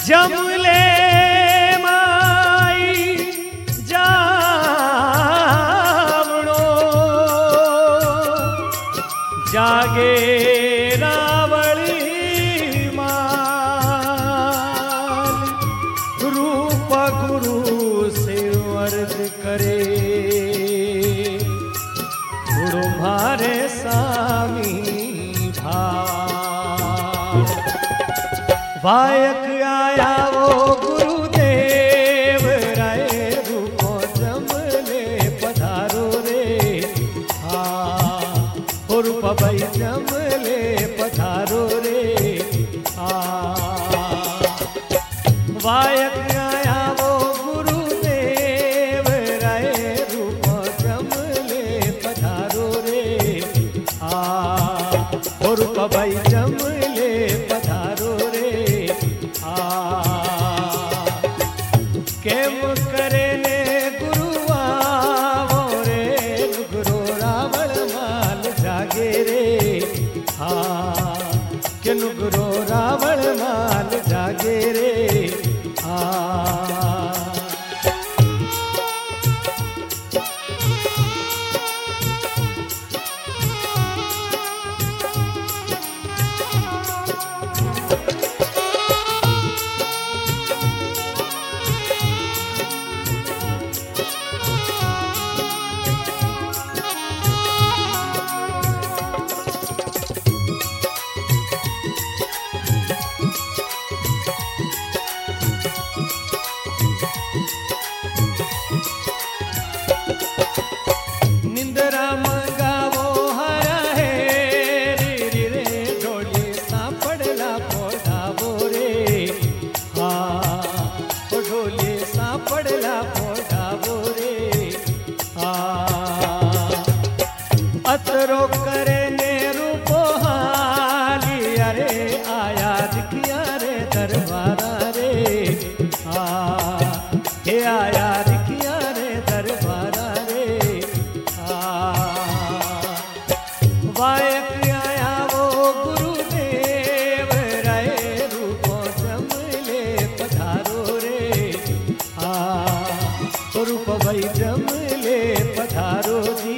जमले माई जावणो जागे रावली माल रूप गुरु से वर्द करे गुरु मारे स्वामी भाव वायक आया वो गुरुदेव राय रूपो जमले पधारो रे हाँ रूप भाई जमले पधारो रे हाँ वायक आया वो गुरुदेव राय रूपो जमले पधारो रे हाँ रूप भाई जमले पधारो रे केम करे ने गुरुआ रे गुरु रावण माल जागे रे हाँ के गुरु रावण माल जागे रे हाँ अतरो करे ने रूपो हाली अरे आया दिखिया रे दरबारा रे हे आया दिखिया रे दरबारा रे वायक आया वो गुरुदेव राय रूपो जमले पधारो रे रूप भाई जमले पधारो जी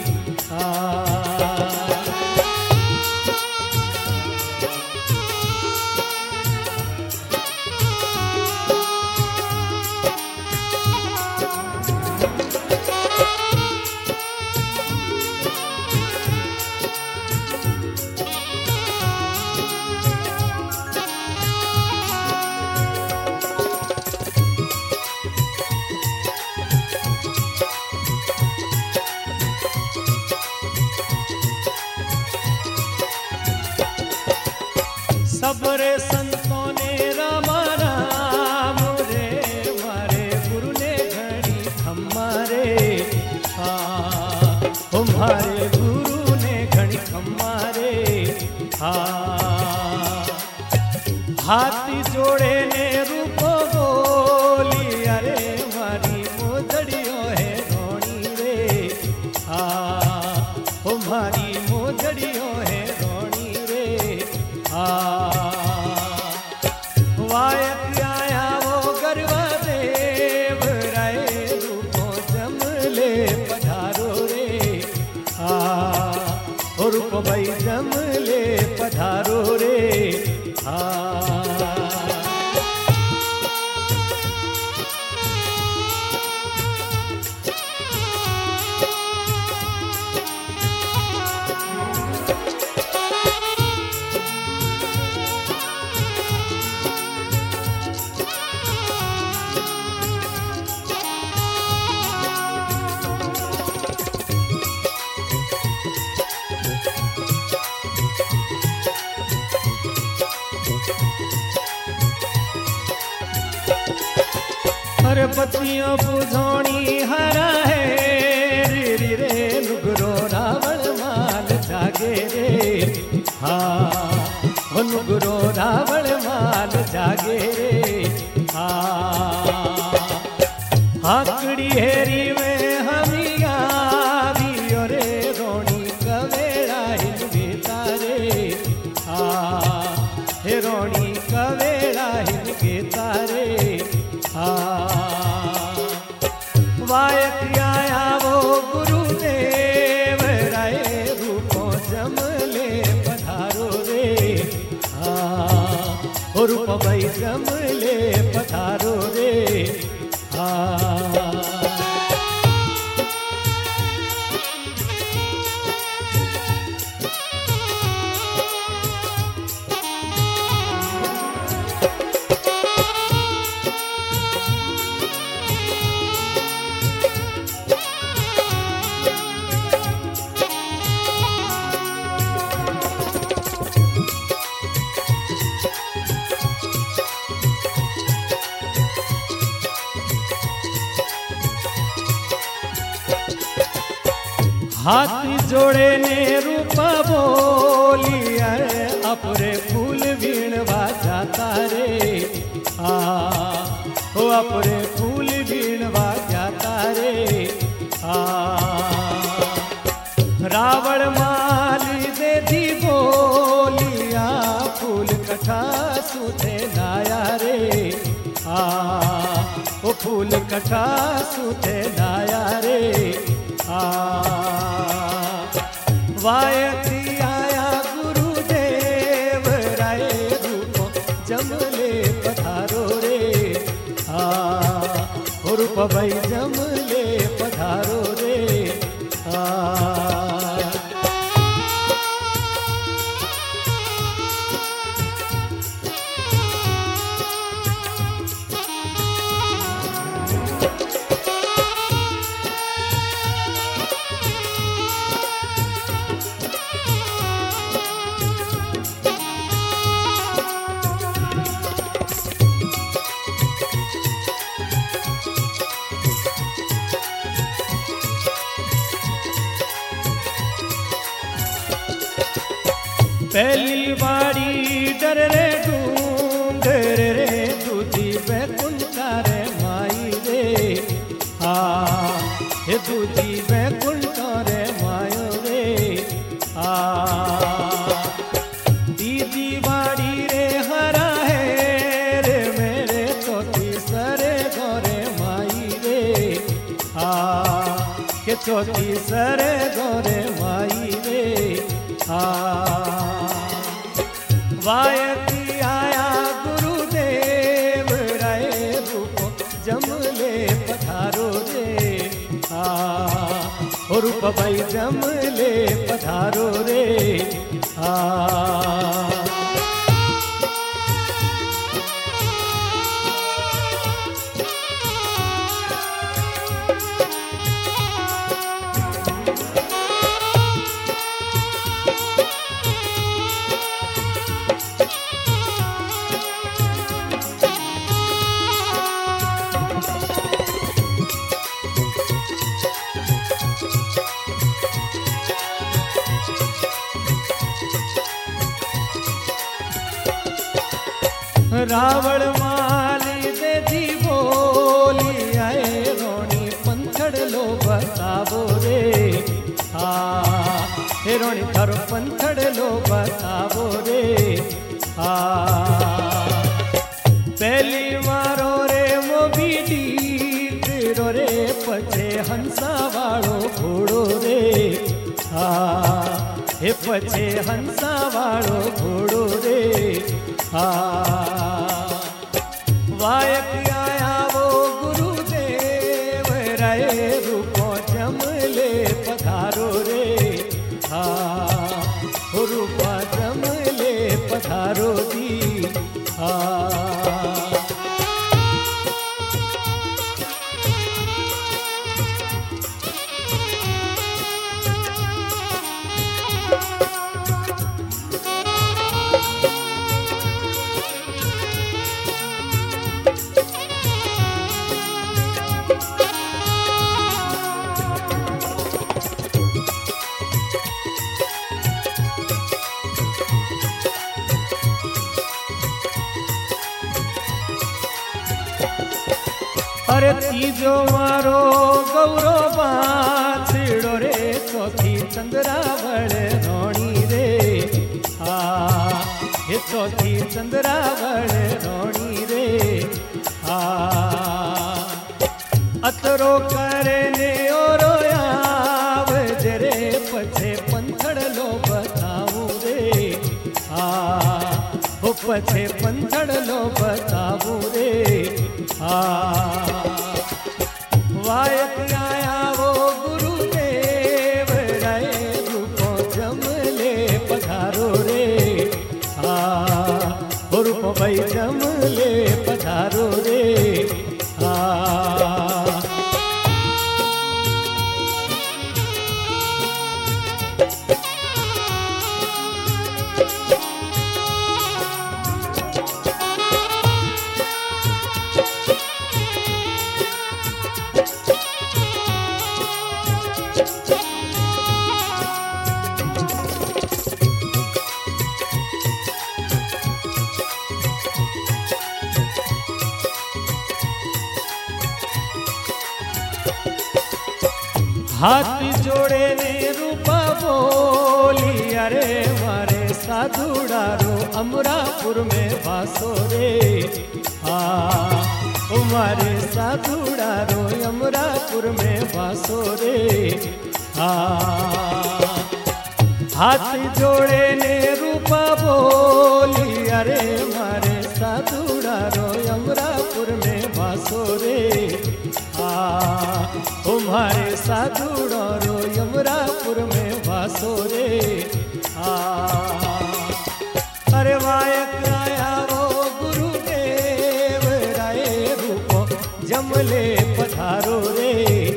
सबरे संतों ने रामा राम रे मारे गुरु ने घड़ी खम्मा रे हमारे गुरु ने घड़ी खम्मा रे हाथी जोड़े ने रूपो बोली अरे मारी मोजड़ियों है रोनी रे हमारी मोजड़ियों है रोनी रे वायक आया वो गरवा देव राय रूपो जमले पधारो रे रूप भाई जमले पधारो रे अरे पतियों बुझोनी हरा है रे रे नुगरो रावण माल जागे रे नुगरो रावण माल जागे रे हाकड़ी हेरी में हमिया भी रे रोनी कवेड़ा हिल बेतारे हे रोनी कवेड़ा हिल बेता जमले पधारो रे ओ रूप भाई जमले पधारो रे हाथी जोड़े ने रूप बोलिया अपरे फूल वीणवा जाता रे ओ अपरे फूल वीणवा जाता रे रावण माली दे दी बोलिया फूल कठा सुथे नाया रे ओ फूल कठा सुथे नाया रे वायती आया गुरुदेव राय रूप जमले पधारो रे रूप भाई जमले पधारो रे पहली बारी डर रे डूंगर रे दूधी बैकुंठा रे माई रे हे दूधी बैकुंठा रे मायो रे दीदी बाड़ी रे हरा है रे मेरे चौथी सरे गोरे माई रे के चौथी सरे गोरे माई रे वायती आया गुरुदेव राय रूप जमले पधारो रे रूप भाई जमले पधारो रे रावण माली दे दी बोली आए रोणी पंथड़ लो बतावो रे हे रोणी थारो पंथड़ लो बतावो रे पहली मारो रे मोबी डीर रे पछे हंसा वाळो घोड़ो रे हे पछे हंसा वाळो घोड़ो रे वायक आया वो गुरुदेव राय रूपो जमले पधारो रे रूपा जमले पधारो दी अरे तीजो मारो गौरो बाछड़ो रे चौथी चंद्रावळ रोणी रे हे चौथी चंद्रावळ रोणी रे अतरो करे ने ओरो आवज रे पछे पंथड़ लो बताऊं पछे पंथड़लो बतावू रे वायक आया वो गुरुदेव रे रूपो जमले पधारो रे रूप भाई जमले पधारो रे हाथ जोड़े ने रूपा बोली अरे मारे साधुड़ारो अमरापुर में वासो रे मारे साधुड़ारो अमरापुर में वासो रे हाथ जोड़े ने रूपा बोली अरे मारे साधुड़ारो अमरापुर में वासो रे तुम्हारे साधुड़ो रो यमरापुर में वासो रे अरे वायक आया वो गुरुदेव राय रूपो जमले पधारो रे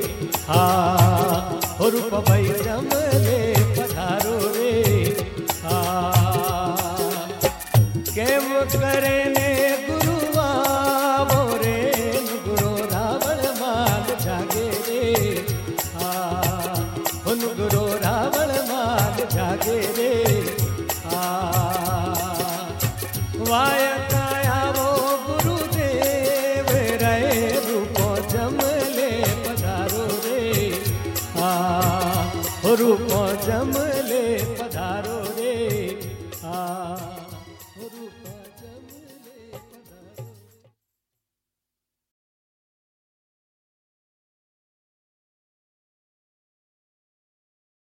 रूप भाई जमले पधारो रे केम करे ने गुरुआ मोरे गुरु रावण मान जागे रे गुरु रावण मान जागे रे वायक आया वो गुरुदेव रे रूपो जमले पधारो रे रूप